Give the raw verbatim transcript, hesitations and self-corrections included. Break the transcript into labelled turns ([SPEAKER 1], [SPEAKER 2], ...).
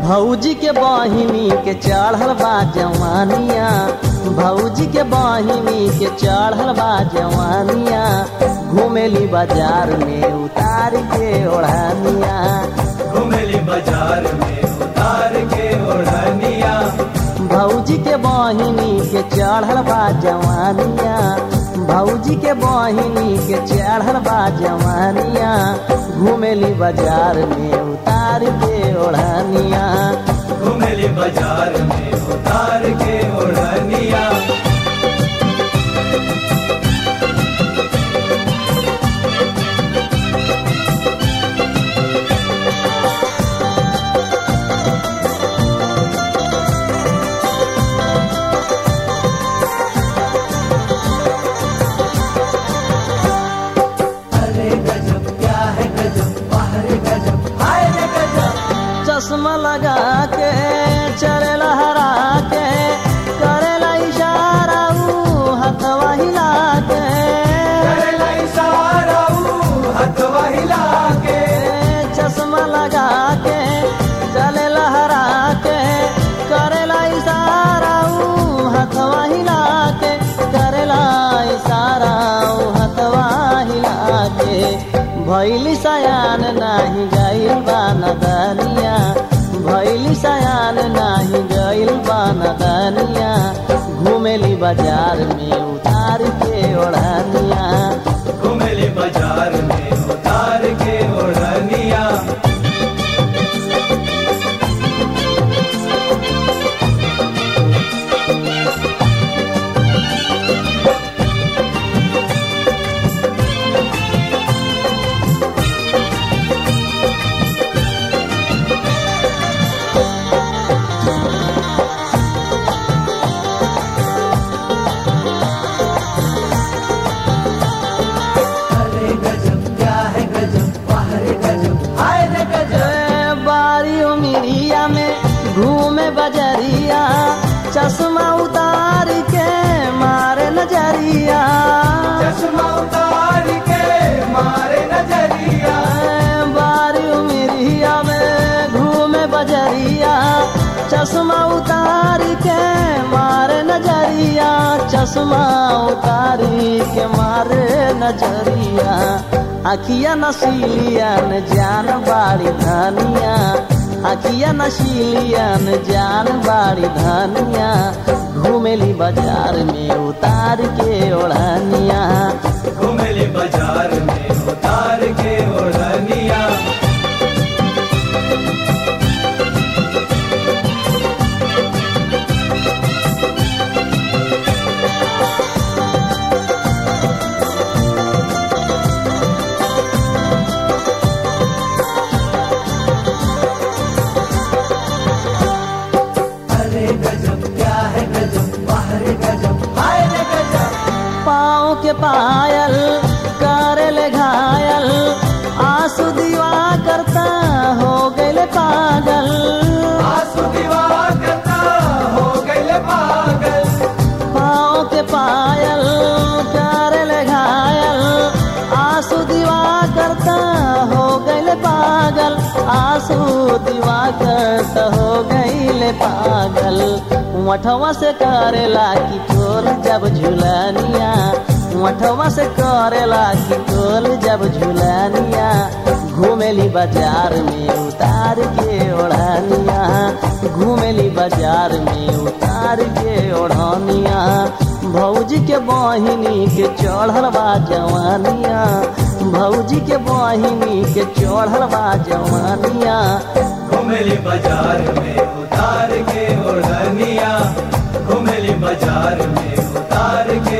[SPEAKER 1] भौजी के बहिनी के चढ़ल बा जवानिया, भौजी के बहिनी के चढ़ल बा जवानिया, घूमेली बाजार में उतार के ओढ़निया,
[SPEAKER 2] घूमेली बाजार में उतार के ओढ़निया।
[SPEAKER 1] भौजी के बहिनी के चढ़ल बा जवानिया, भौजी के बहिनी के चढ़ल बा जवानिया, घूमेली बाजार में उतार के ओढ़निया,
[SPEAKER 2] घूमेली बाजार में उतार के ओढ़निया।
[SPEAKER 1] चश्मा लगा के चरेला हरा के, करेला इशारा ऊ हथवा हिला के,
[SPEAKER 2] करेला इशारा ऊ हथवा हिला के।
[SPEAKER 1] चश्मा लगा के चलेला हरा के, करेला इशारा ऊ हथवा हिला के, करेला इशारा ऊ हथवा हिला के। भैली सयान नाही गइल बा नदनिया, भैली सयान नाही गइल बा नदनिया, घूमेली बाजार में उतार के ओढ़निया,
[SPEAKER 2] घूमेली बाजार में उतार के ओढ़निया।
[SPEAKER 1] घूमे बजरिया, चश्मा उतार के मारे नजरिया,
[SPEAKER 2] चश्मा उतार के मारे नजरिया।
[SPEAKER 1] बारी उमिरिया में घूमे बजरिया, चश्मा उतार के मारे नजरिया, चश्मा उतारी के मारे नजरिया। अखिया नसीलिया न जान बाड़ी धनिया, अखिया नशीलिया न जान बाड़ी धनिया, घूमेली बाजार में उतार के ओढ़निया,
[SPEAKER 2] घूमेली बाजार में उतार के ओढ़निया।
[SPEAKER 1] के पायल करेले घायल, आंसू दीवा करता हो गए पागल,
[SPEAKER 2] आंसू दीवा करता हो गए पागल।
[SPEAKER 1] पाँव के पायल करेले घायल, आंसू दीवा करता हो गए पागल, आंसू दीवा करता हो गए पागल। मठवा से करेला की टोल जब झुलनिया, मठवा से करेला की टोल जब झुलनिया, घूमेली बाजार में उतार के ओढ़निया, घूमेली बाजार में उतार के ओढ़निया। भौजी के बहिनी के चढ़ल बा जवानिया, भौजी के बहिनी के चढ़ल बा जवानिया,
[SPEAKER 2] घूमेली बाजार में उतार के ओढ़निया, घूमेली बाजार में उतार के